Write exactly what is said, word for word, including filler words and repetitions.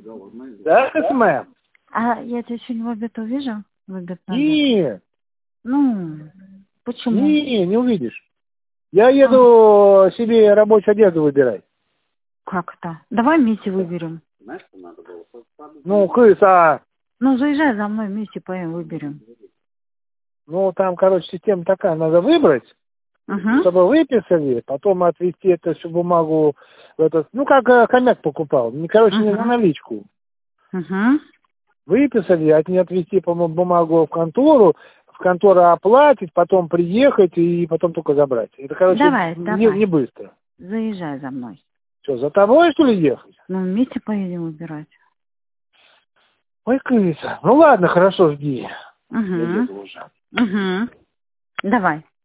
Да, СМ? А я тебя сегодня в обед увижу? В обед надо. Не, Ну, почему? не, не увидишь. Я еду а. себе рабочую одежду выбирать. Как это? Давай вместе выберем. Ну, крыса. Ну, заезжай за мной, вместе поедем, выберем. Ну, там, короче, система такая, надо выбрать, Угу. чтобы выписали, потом отвезти эту всю бумагу в этот, ну, как э, хомяк покупал, не, короче, Угу. не на наличку. Угу. Выписали, от нее отвезти, по-моему, бумагу в контору, в контору оплатить, потом приехать и потом только забрать. Это, короче, Давай, не, давай. не быстро. Заезжай за мной. Что, за тобой, что ли, ехать? Ну, вместе поедем выбирать. Ой, крыса. Ну, ладно, хорошо, жди. Угу. Я еду уже. Угу. Давай.